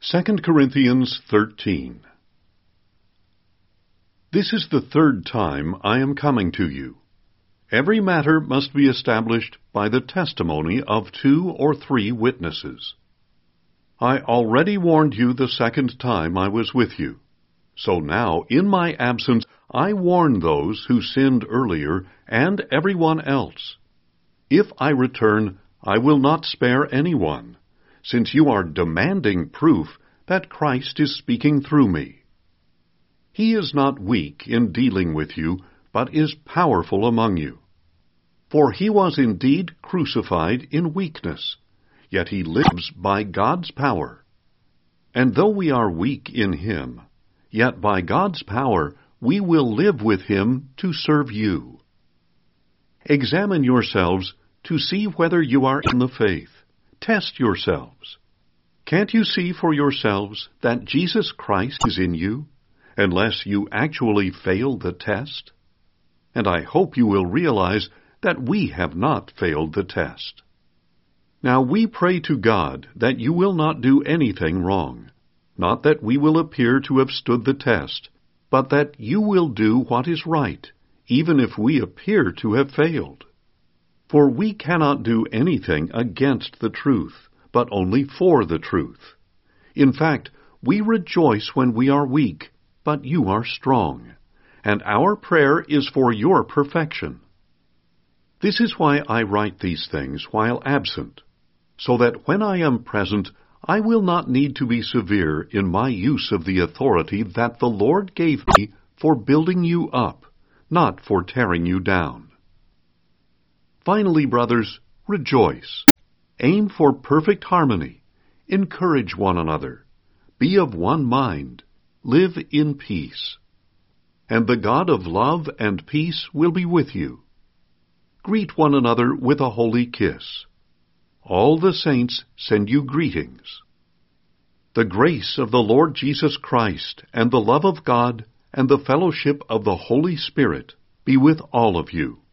2 Corinthians 13. This is the third time I am coming to you. Every matter must be established by the testimony of 2 or 3 witnesses. I already warned you the second time I was with you. So now, in my absence, I warn those who sinned earlier and everyone else. If I return, I will not spare anyone, since you are demanding proof that Christ is speaking through me. He is not weak in dealing with you, but is powerful among you. For he was indeed crucified in weakness, yet he lives by God's power. And though we are weak in him, yet by God's power we will live with him to serve you. Examine yourselves to see whether you are in the faith. Test yourselves. Can't you see for yourselves that Jesus Christ is in you, unless you actually fail the test? And I hope you will realize that we have not failed the test. Now we pray to God that you will not do anything wrong, not that we will appear to have stood the test, but that you will do what is right, even if we appear to have failed. For we cannot do anything against the truth, but only for the truth. In fact, we rejoice when we are weak, but you are strong, and our prayer is for your perfection. This is why I write these things while absent, so that when I am present, I will not need to be severe in my use of the authority that the Lord gave me for building you up, not for tearing you down. Finally, brothers, rejoice. Aim for perfect harmony. Encourage one another. Be of one mind. Live in peace. And the God of love and peace will be with you. Greet one another with a holy kiss. All the saints send you greetings. The grace of the Lord Jesus Christ and the love of God and the fellowship of the Holy Spirit be with all of you.